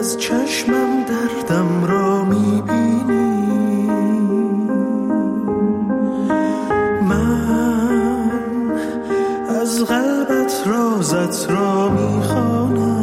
از چشمم دردم را میبینی، من از قلبت رازت را میخوانم.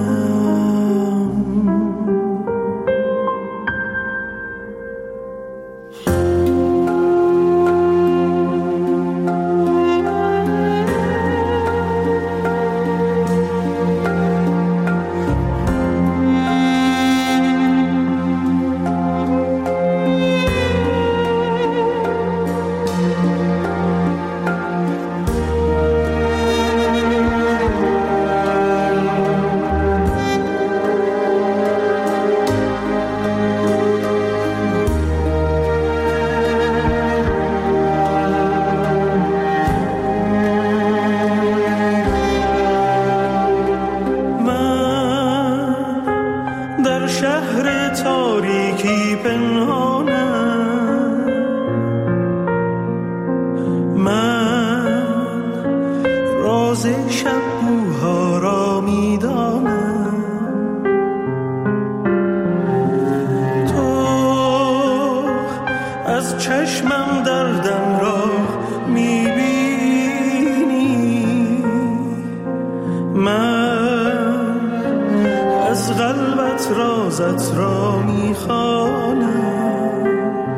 رازت را میخوانم.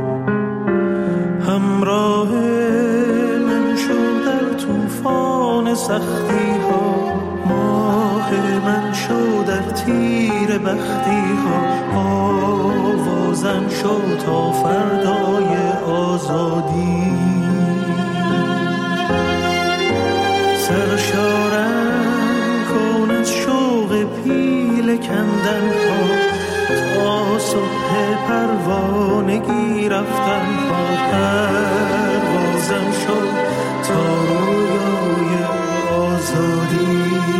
همراه من شو در طوفان سختی ها، ماه من شو در تیر بختی ها، آوازم شو تا فردای آزادی. سرشارم کن از شوق پیل کندن ها، تا صبح پروانگی رفتن ها. پروازم شد تا رویای آزادی.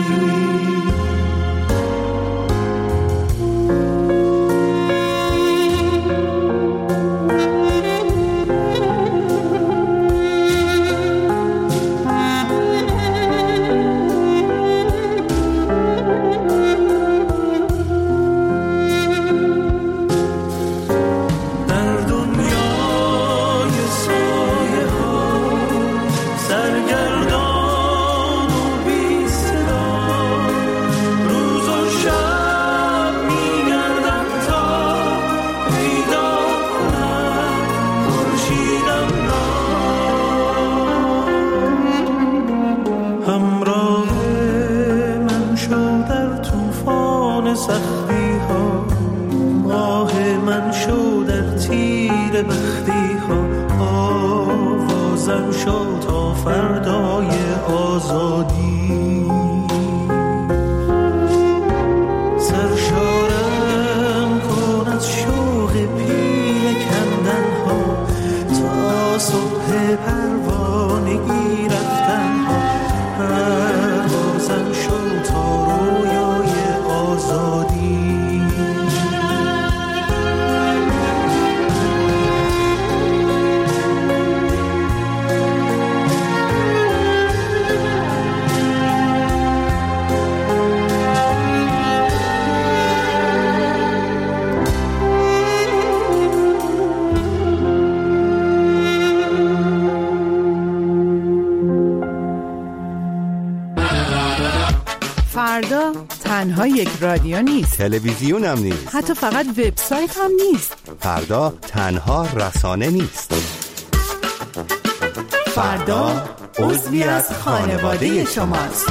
فردا تنها یک رادیو نیست، تلویزیون هم نیست، حتی فقط وبسایت هم نیست. فردا تنها رسانه نیست. فردا عضوی از خانواده شماست.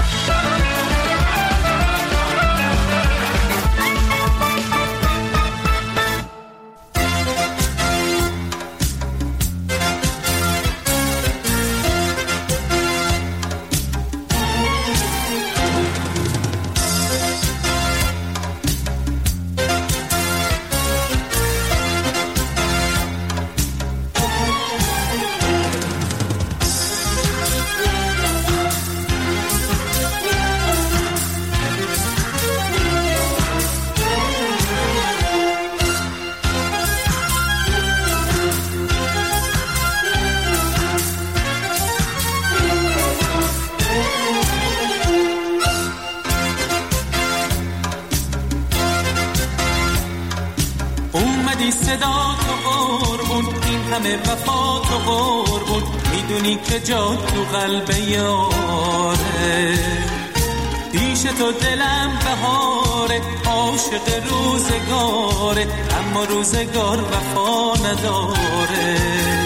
اومدی صدا تو قربون، این همه وفا تو قربون، میدونی که جا تو قلب یاره. پیش تو دلم بهاره، عاشق روزگاره، اما روزگار وفا نداره.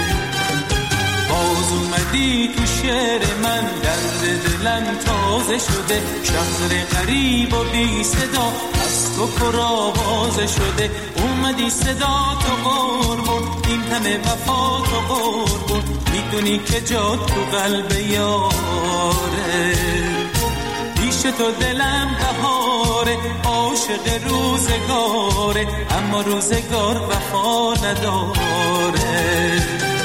باز اومدی تو شعر من، درد دلم تازه شده، شهر غریب و بی صدا از تو پر آوازه شده. اومدی صدا تو قربون، این همه وفا تو قربون، میدونی که جا تو قلب یاره. پیش تو دلم بهاره، عاشق روزگاره، اما روزگار وفا نداره.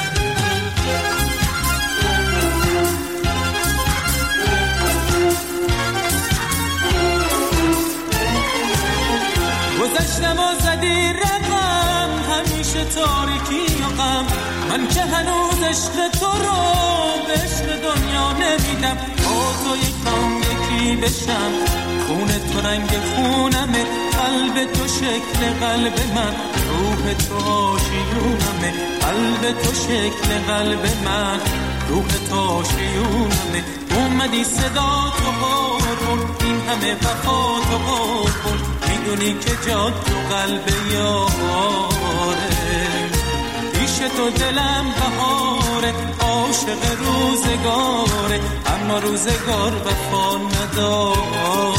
گذشتم و زدی رقم، همیشه تاریکی و غم، من که هنوز عشق تو رو به عشق دنیا نمیدم. با تو یکم یکی بشم، خون تو رنگ خونمه، قلب تو شکل قلب من، روح تو آشیونمه. قلب تو شکل قلب من، روح تو آشیونمه. اومدی صدا تو قربون، این همه وفا تو قربون، میدونی که جا تو قلب یاره. پیش تو دلم بهاره، عاشق روزگاره، اما روزگار وفا نداره.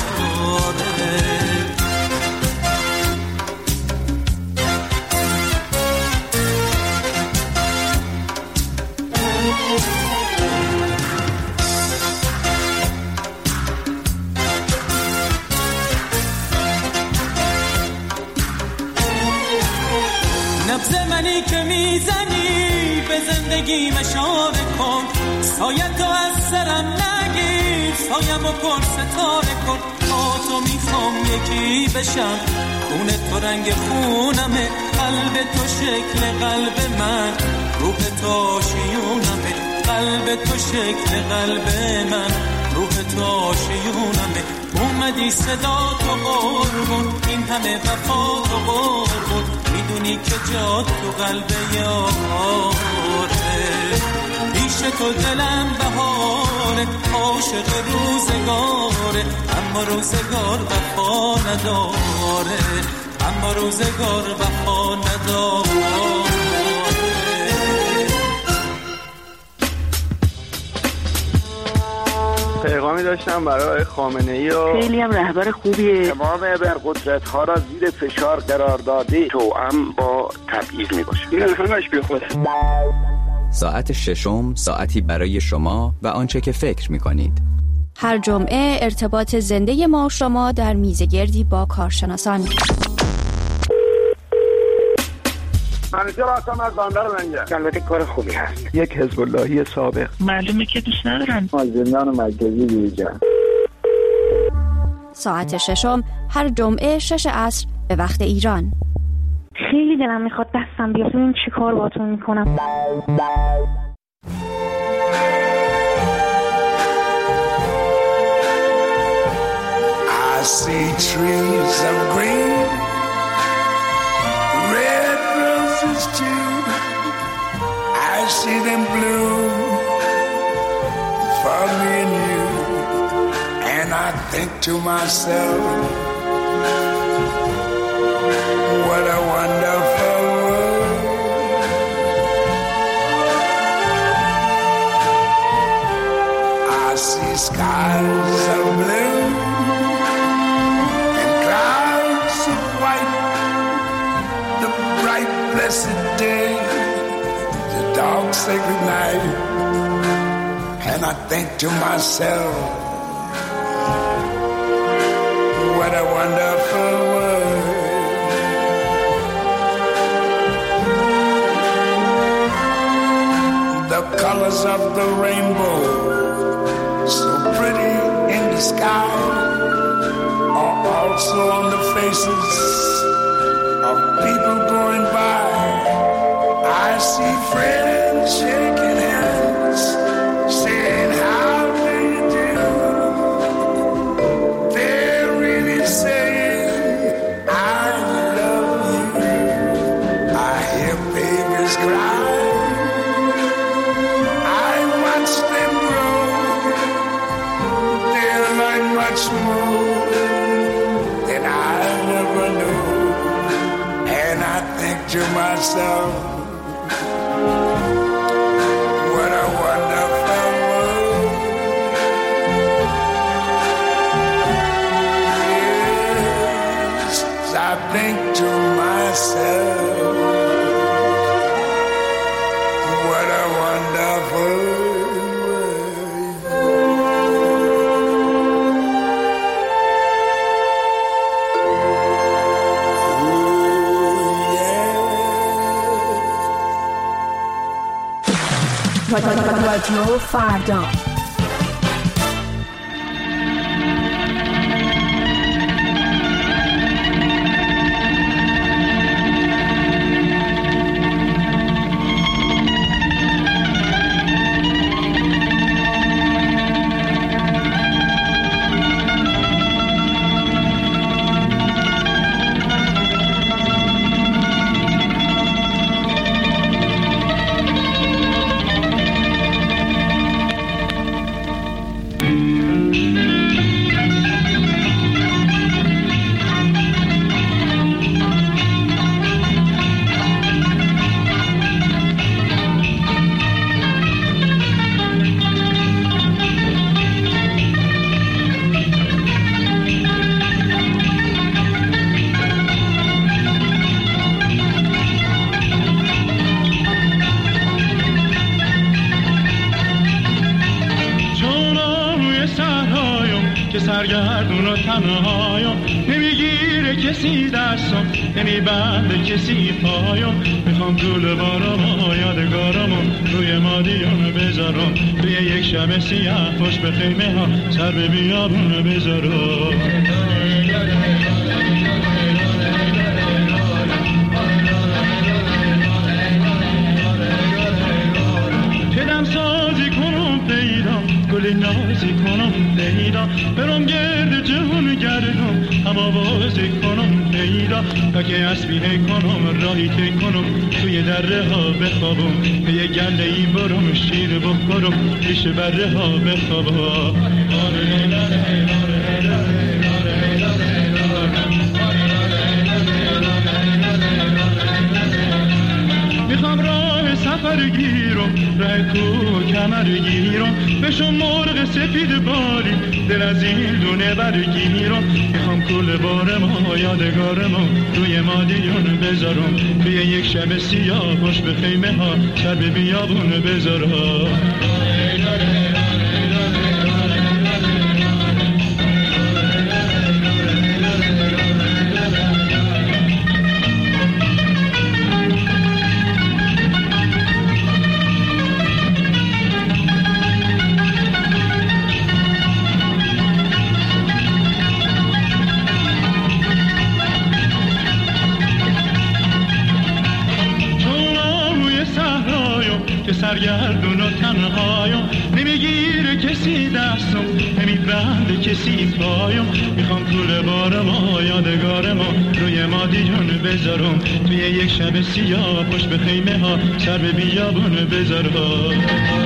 نبض منی که میزنی به زندگی مشاره کن، سایت تو از سرم نگیر، سایم و پر ستاره کن. با تو میخوام یکی بشم، خون تو رنگ خونمه، قلب تو شکل قلب من، روح تو آشیونمه. قلب تو شکل قلب من، روح تو آشیونمه. اومدی صدا تو قربون، این همه وفا تو قربون، میدونی که جا تو قلب یاره. پیش تو دلم بهاره، عاشق روزگاره، اما روزگار وفا نداره، اما روزگار وفا نداره. پیغامی داشتم برای خامنه‌ای و خیلی هم رهبر خوبیه. امام ابرقدرت‌ها را زیر فشار قرار داده، توأم با تبعیض میباشه. این همش بیخوده. ساعت ششم، ساعتی برای شما و آنچه که فکر می‌کنید. هر جمعه ارتباط زنده ما شما در میزگردی با کارشناسان. منیجر هستم از بندر لنگر. البته کار خوبی هست. یک حزب اللهی سابق. معلومه که دوست ندارن. از زندان مرکزی بیرون. ساعت ششم هر جمعه 6 عصر به وقت ایران. خیلی دلم میخواد دستم بیاد ببینم چی کار باهاتون میکنم. I see trees of green, red roses too. I see them bloom for me and you. And I think to myself, what a wonderful world. I see skies of blue and clouds of white, the bright blessed day, the dark sacred night. And I think to myself, what a wonderful world. The colors of the rainbow, so pretty in the sky, are also on the faces of people going by. I see friends shaking hands, saying how do you do. They're really saying I love you. to myself, what a wonderful world. Yes, I think to myself, what a wonderful world. رادیو فردا. سرگردون و تنهایم، نمیگیره کسی دستم، نمیبنده کسی پایم. میخوام طول بارم و یادگارمو روی مادیون بذارم، توی یک شب سیاه پشت به خیمه ها سر به بیابون بذارم. کدم سازی کنم پیدا، گل نازی کنم پیدا، برم گرد جهون گردم، هم آوازی کنم پیدا، تا که اسبیه کنم راهی تی کنم، توی دره ها بخوابم، به یه گله ای برم شیر بخورم، پیش بره ها بخوابم. میخوام راه سفر گیرم، راه کوه کمر گیرم، بشم مرغ سفید باری، دل از این دونه برگیرم. میخوام کل بارم و یادگارم روی مادیون بذارم، توی یک شب سیاه پشت به خیمه ها سر به بیابون بذارم. سرگردون و تنهایم، نمیگیره کسی دستم، نمیبنده کسی پایم. میخوام طول بارم و یادگارم روی مادیون بذارم، توی یک شب سیاه پشت به خیمه ها سر به بیابون بذارم.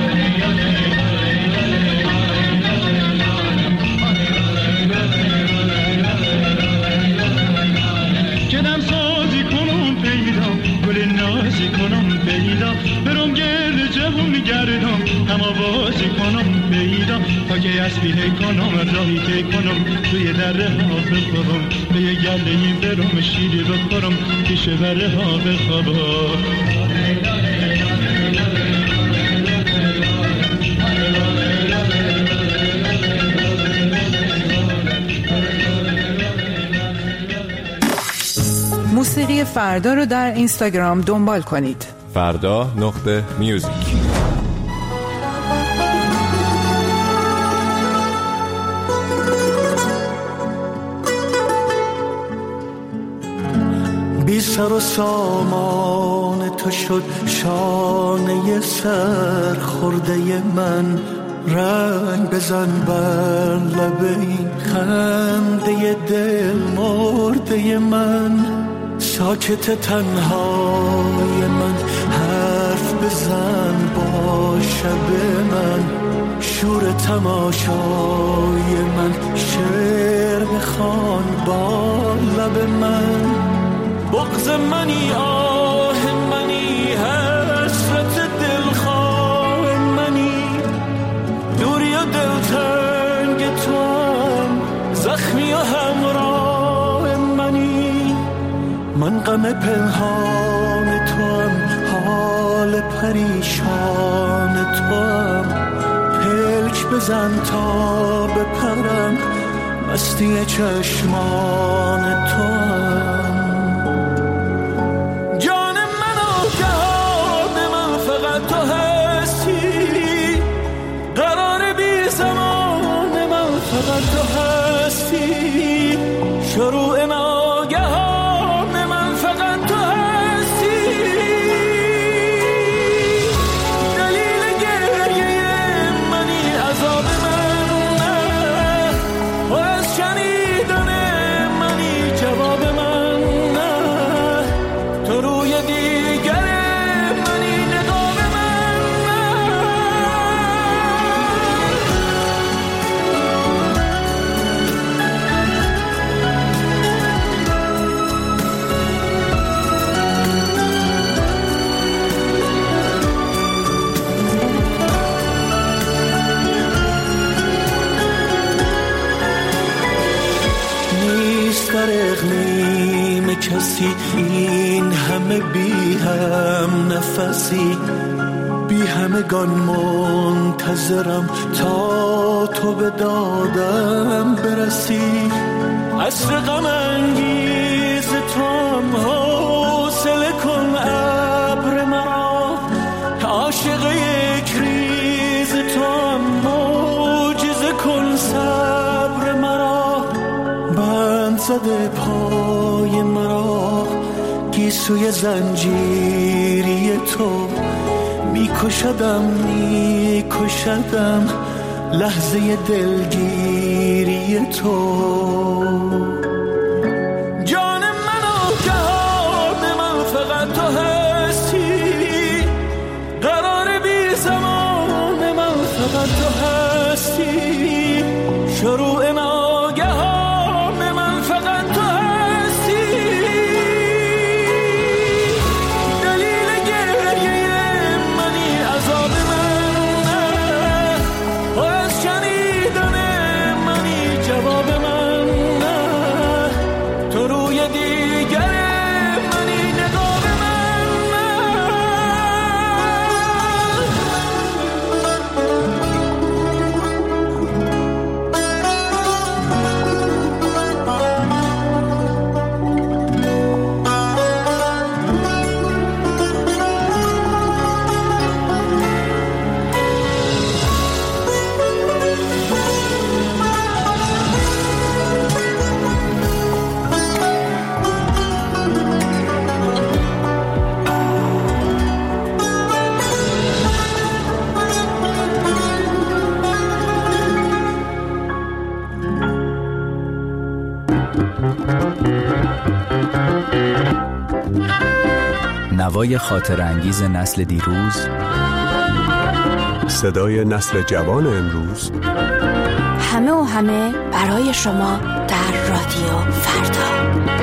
کدم سازی کنم پیدا، گل نازی کنم پیدا، برم گرد جهون گردم، هم آوازی کنم پیدا، تا که اسبیه کنم راهی تی کنم، توی دره ها بخوابم، به یه گله ای برم شیری بخورم، پیش بره ها بخوابم. موسیقی فردا رو در اینستاگرام دنبال کنید. فردا.music. بی سر و سامان تو شد شانه سر خورده من، رنگ بزن بر لب این خنده دل مرده من. ساکت تنهای من حرف بزن با شب من، شور تماشای من شعر بخوان با لب من. بغض منی من غم پنهان توام، حال پریشان توام. پلک بزن تا بپرم، مستی چشمان توام. جان من و جهان من فقط تو هستی، قرار بی زمان من فقط تو هستی. شروع ناگهان من فقط تو هستی. دلیل گریه منی، عذاب من نه، پر از شنیدن منی، جواب من نه. تو روی دیگر منی، نقاب من نه. نیست در اقلیم کسی این همه بی هم نفسی، بی همگان منتظرم تا تو به دادم برسی. عصر غم انگیز توام، حوصله کن ابر مرا. عاشق یک ریز توام، معجزه کن صبر مرا. بند زده پای مرا گیسوی زنجیری تو، میکشدم میکشدم لحظه دلگیری تو. جان من و جهان من فقط تو هستی، قرار بی زمان من فقط تو هستی. شروع ناگهان من فقط تو هستی. دلیل گریه منی، عذاب من نه، پر از شنیدن منی، جواب من نه. تو روی دیگر منی، نقاب من نه. نوای خاطر انگیز نسل دیروز، صدای نسل جوان امروز. همه و همه برای شما در رادیو فردا.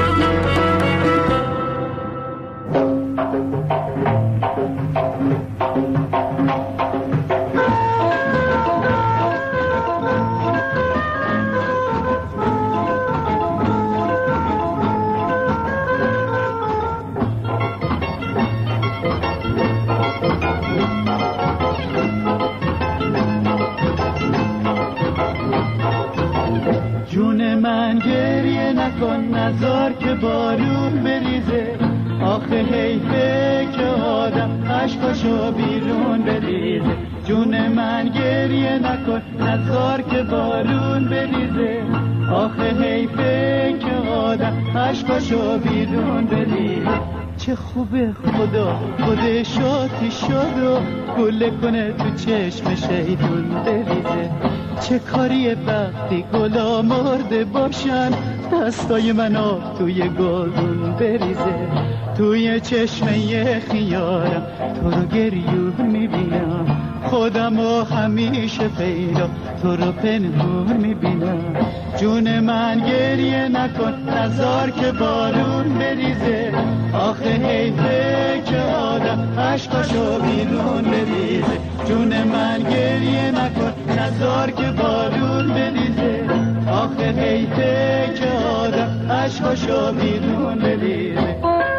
جون من گریه نکن، نذار که بارون بریزه. آخه حیفه که آدم عشقاشو بیرون بریزه. جون من گریه نکن، نذار که بارون بریزه. آخه حیفه که آدم عشقاشو بیرون بریزه. چه خوبه خدا خودش آتیش شد و گله کنه تو چشم شیطون بریزه. چه کاریه وقتی گلا مرده باشن، دستای من آب توی گلدون بریزه. توی چشمه خیارم تو رو گریون میبینم، خودم رو همیشه پیدا تو رو پنهون میبینم. جون من گریه نکن، نذار که بارون بریزه. آخه حیفه که آدم عشقاشو بیرون بریزه. جون من گریه نکن، نذار که بارون بریزه. آخه حیفه که آدم عشقاشو بیرون بریزه.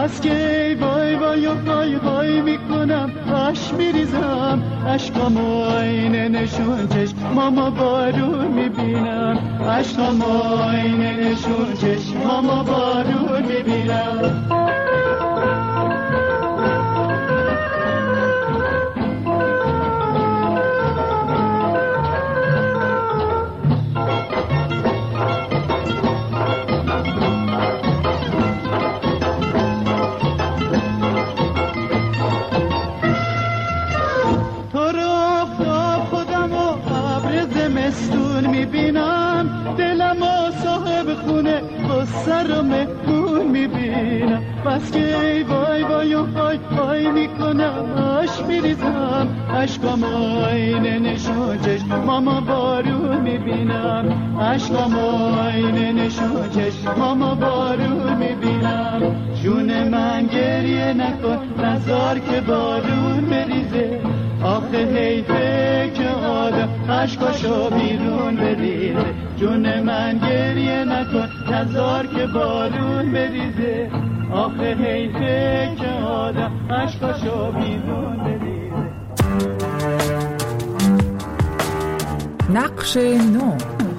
بس که وای وای وای وای میکنم، اش میریزم، اشکامو آینه نشون چشمامو بارون میبینم، اشکامو آینه نشون چشمامو بارون میبینم. سر و مهمون میبینم، بس که وای وای وای وای میکنم، اش میریزم، اشکام آینه نشون چشمامو بارون میبینم، اشکام آینه نشون چشمامو بارون میبینم. جون من گریه نکن، نذار که بارون بریزه، آخه حیفه که آدم اشکاشو بیرون بریزه. جون من گریه نکن، نذار که بارون بریزه، آخه حیفه که آدم اشکاشو بیرون بریزه. نقش نو.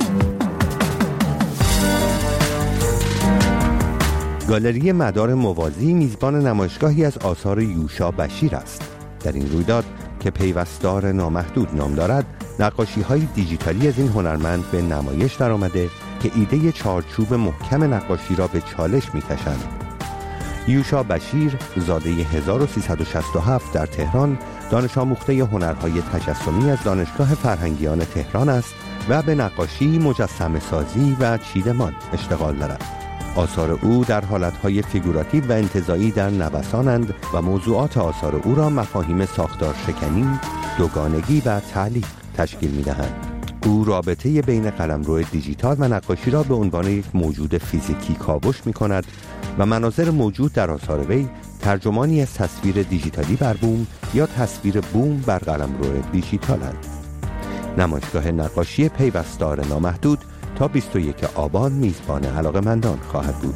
گالری مدار موازی میزبان نمایشگاهی از آثار یوشا بشیر است. در این رویداد که پیوستار نامحدود نام دارد، نقاشی‌های دیجیتالی از این هنرمند به نمایش درآمده که ایده چارچوب محکم نقاشی را به چالش می‌کشند. یوشا بشیر زاده 1367 در تهران، دانش آموخته هنرهای تجسمی از دانشگاه فرهنگیان تهران است و به نقاشی، مجسمه سازی و چیدمان اشتغال دارد. آثار او در حالتهای فیگوراتیو و انتزاعی در نوسانند و موضوعات آثار او را مفاهیم ساختار شکنی، دوگانگی و تعلیق تشکیل می‌دهند. او رابطه بین قلمرو دیجیتال و نقاشی را به عنوان یک موجود فیزیکی کاوش می‌کند و مناظر موجود در آثار وی ترجمانی از تصویر دیجیتالی بر بوم یا تصویر بوم بر قلمرو دیجیتالند. نمایشگاه نقاشی پیوستار نامحدود تا 21 آبان میزبان علاقه‌مندان خواهد بود.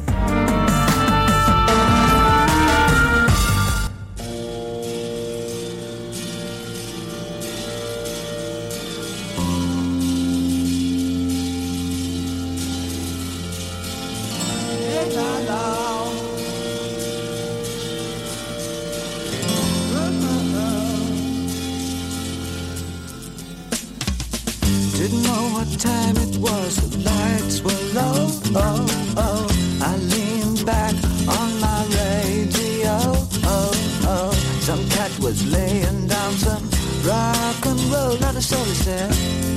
Didn't know what time it was, the lights were low, oh, oh. I leaned back on my radio, oh, oh. Some cat was laying down some rock and roll, not a soul is there.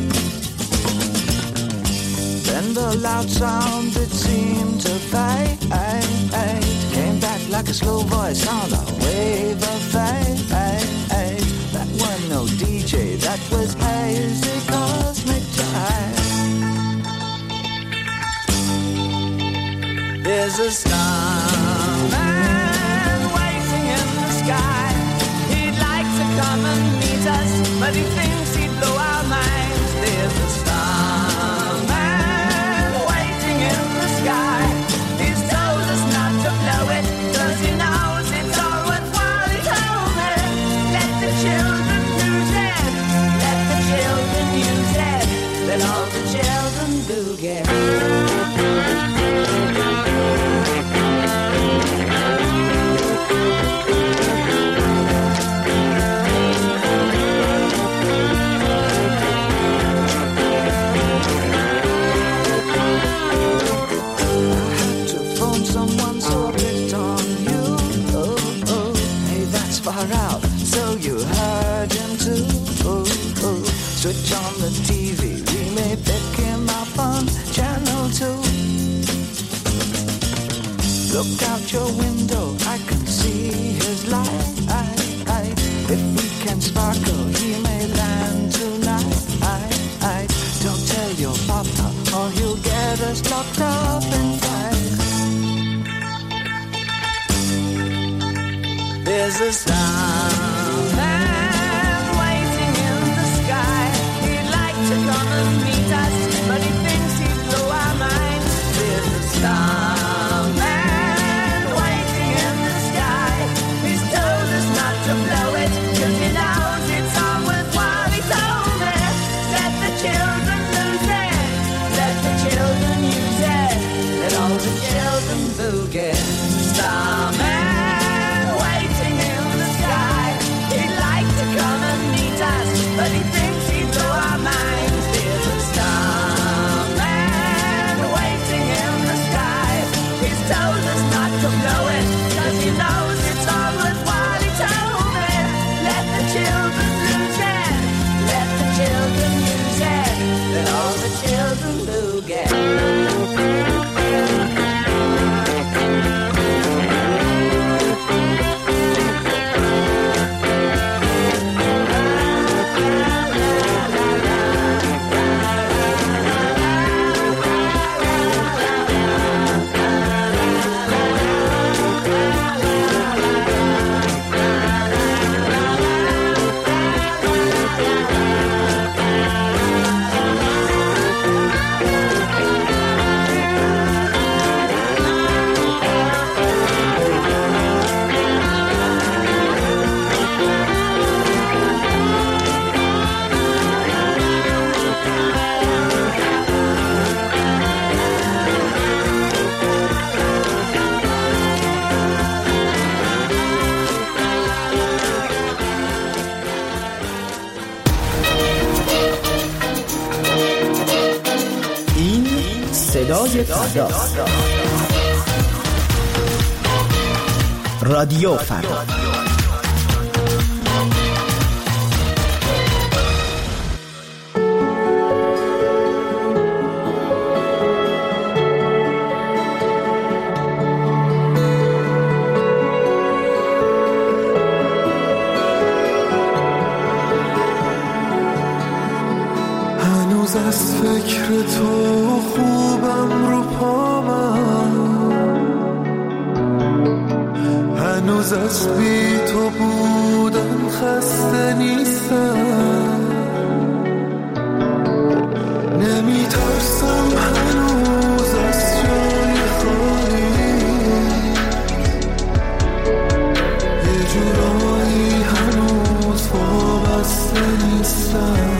Then the loud sound, it seemed to fade, came back like a slow voice on a wave of fade. That wasn't no DJ, that was hazy cosmic jive. There's a starman waiting in the sky. He'd like to come and meet us, but he thinks he'd blow our minds. There's a starman waiting in the sky. He's told us not to blow it, 'cause he knows it's all worthwhile. He told me, let the children use it, let the children use it, let all the children boogie. Out, so you heard him too. Switch on the TV, we may pick him up on channel 2. Look out your window, I can see his light. If we can sparkle, he may land tonight. Don't tell your papa, or he'll get us locked up in fight. There's a starman waiting in the sky. He'd like to come and meet us, but he thinks he'd blow our minds. There's a starman waiting in the starman waiting in the sky. He'd like to come and meet us, but he thinks he'd blow our minds. There's a starman waiting in the sky. He's told us not to blow it, 'cause he knows it's all worthwhile. He told me, let the children lose it, let the children use it, let all the children do get. صدای فردا، رادیو فردا. هنوز از فکر تو خوبم رو پامم، هنوز از بی تو بودن خسته نیستم، نمی ترسم هنوز از جای خالی، یه جورایی هنوز وابسته نیستم،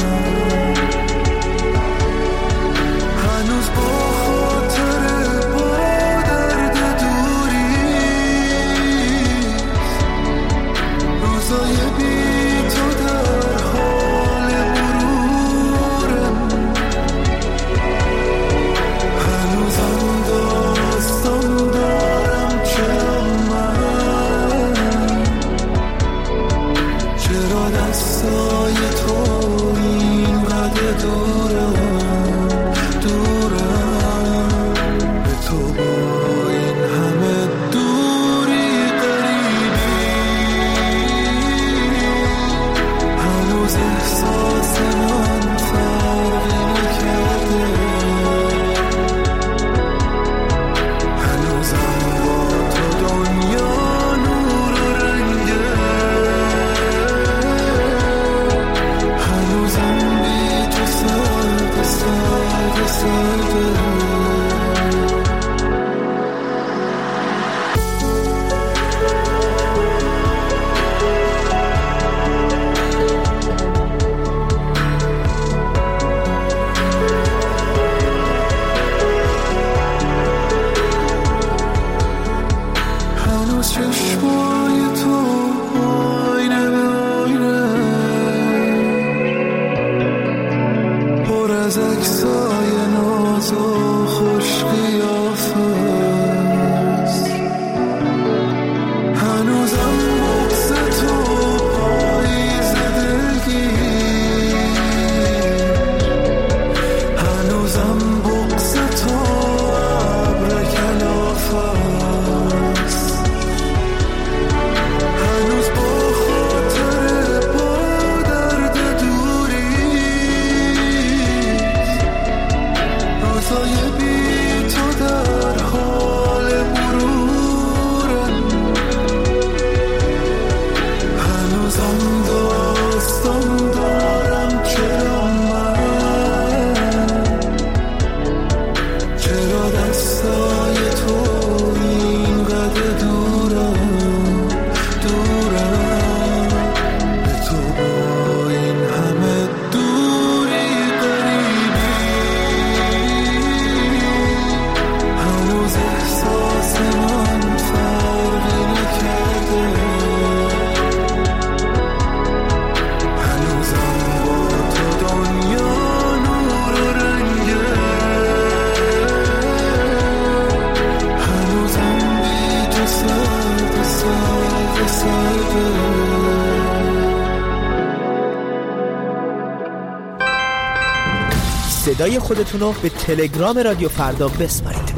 صدای خودتونو به تلگرام رادیو فردا بسپارید.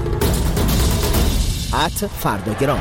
@فرداگرام.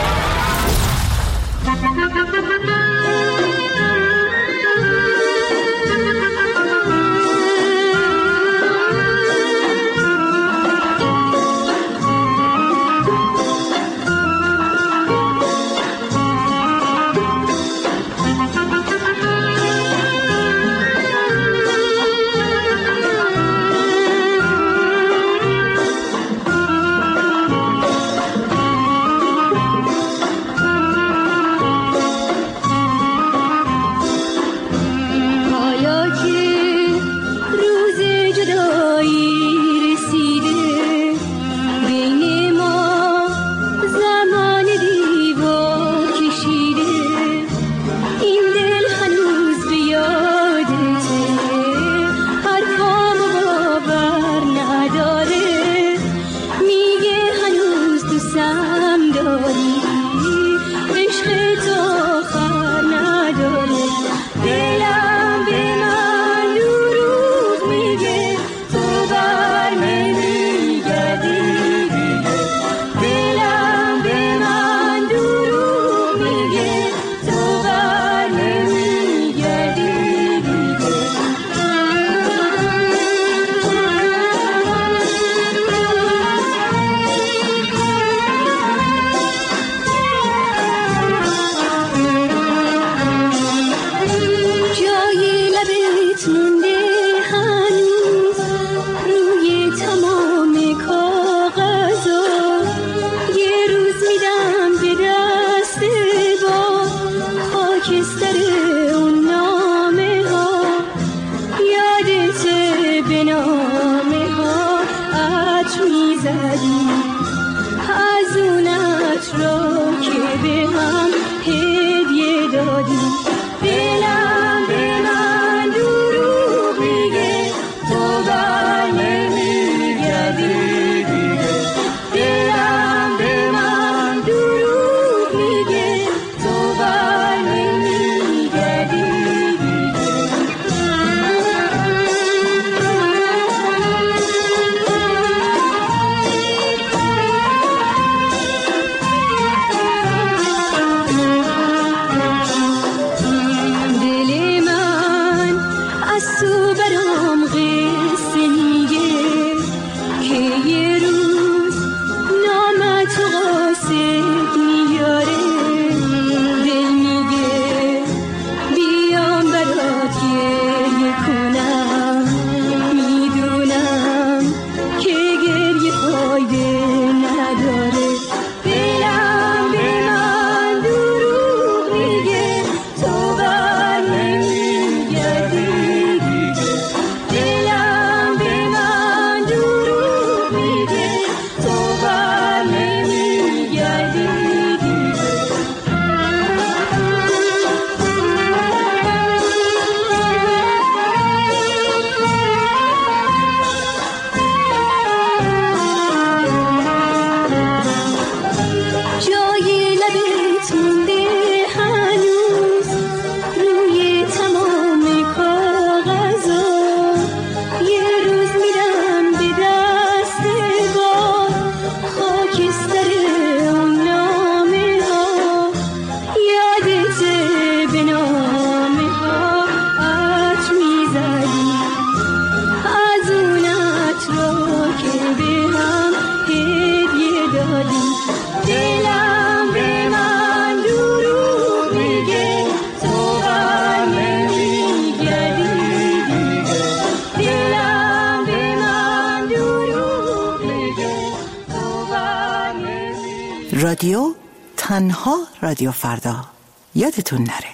رادیو تنها رادیو فردا، یادتون نره.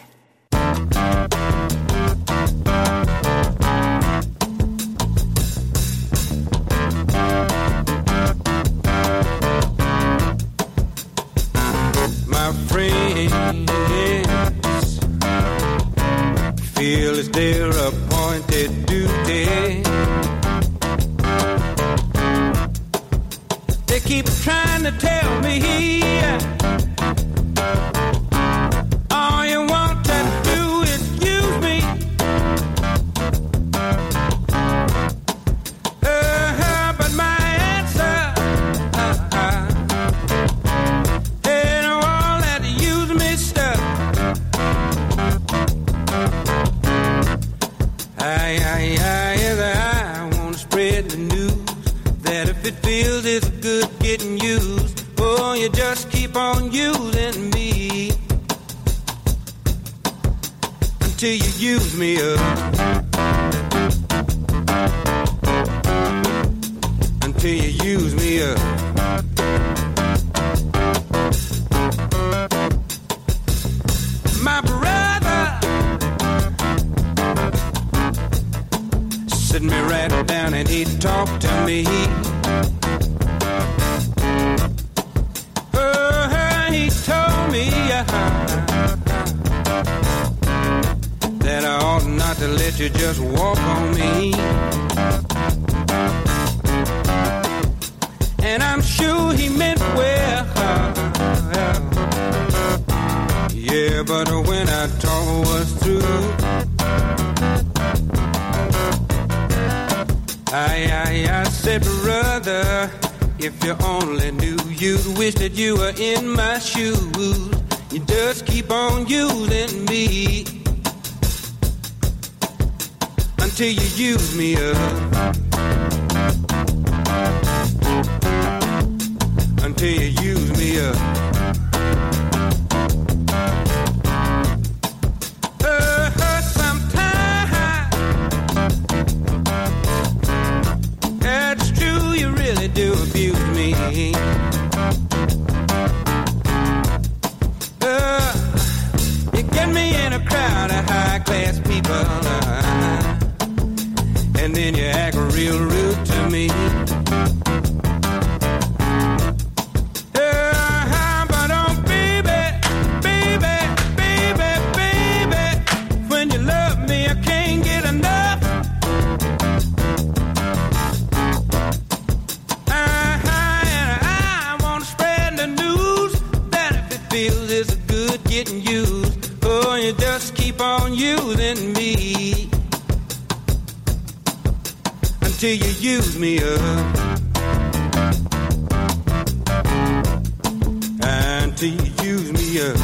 My friends feel it's their appointed duty. They keep trying to tell me all you want to do is use me. using me. Until you use me up. Until you use me up. My brother sit me right down and he talked to me. He told me that I ought not to let you just walk on me. And I'm sure he meant well. Yeah, but when I talk was through, I said, brother, if you only knew, you'd wish that you were in my shoes. You just keep on using me until you use me up. Until you use me up. Sometimes that's true, you really do abuse me. You get me in a crowd of high-class people, and then you act real rude to me. But oh, baby, baby, baby, baby, when you love me, I can't get enough. I want to spread the news that if it feels it's good getting used, oh, you just keep on using me until you use me up. Until you use me up.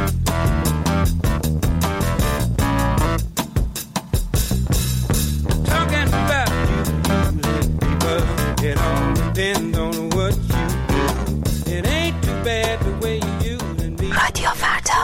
Talking about you using people, it all depends on what you do. It ain't too bad the way you using me. رادیو فردا